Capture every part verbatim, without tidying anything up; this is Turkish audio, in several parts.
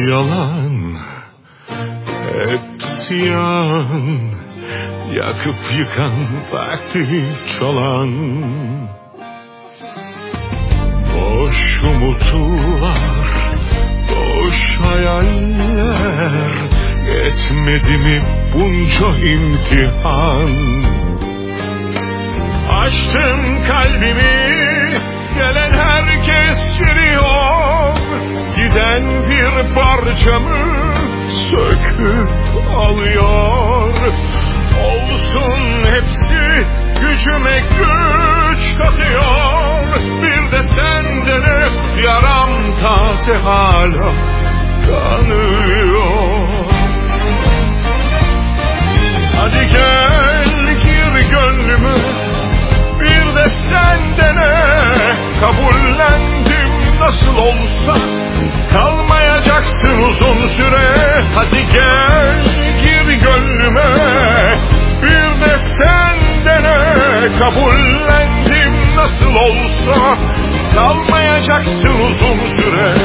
yalan, hepsi yalan, yakıp yıkan vakti çalan. Boş umutlar, boş hayaller, yetmedi mi bunca imtihan? Açtım kalbimi, gelen herkes geliyor, giden bir parçamı söküp alıyor. Olsun hepsi gücüme güç katıyor, bir de senden yaram taze hala kanıyor. Hadi gel gir gönlüme, bir de senden kabullendim nasıl olsa, kalmayacaksın uzun süre. Hadi gel gir gönlüme, bir de senden kabullendim nasıl olsa, kalmayacaksın uzun süre.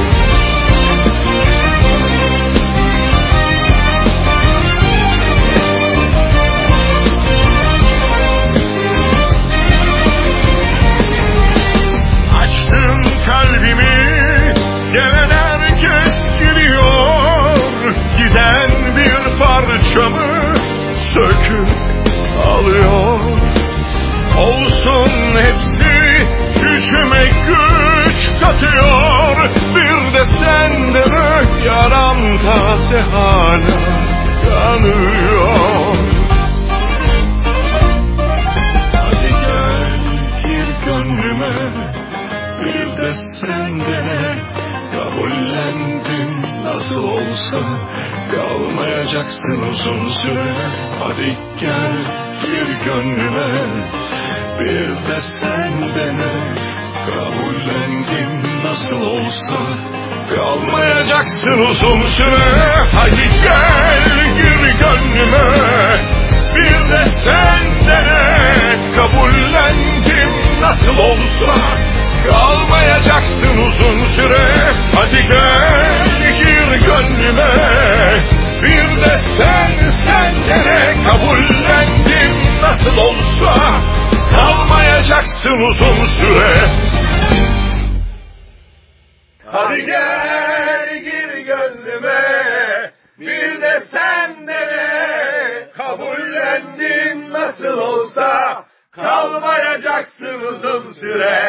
Açtım kalbimi, gelen herkes giriyor, giden bir parçamı söküp alıyor. Olsun hepsi gücüme güç katıyor, bir de senden yaram taze hala yanıyor. Hadi gel gir gönlüme, bir de senden kabullendim nasıl olsa, kalmayacaksın uzun süre. Hadi gel gir gönlüme, bir de senden kabullendim nasıl olsa, kalmayacaksın uzun süre. Hadi gel gir gönlüme, bir de senden kabullendim nasıl olsa, kalmayacaksın uzun süre. Hadi gel gir gönlüme, bir de sen sendene kabullendim nasıl olsa, kalmayacaksın uzun süre. Hadi gel gir gönlüme, bir de sendene kabullendim nasıl olsa, kalmayacaksın uzun süre.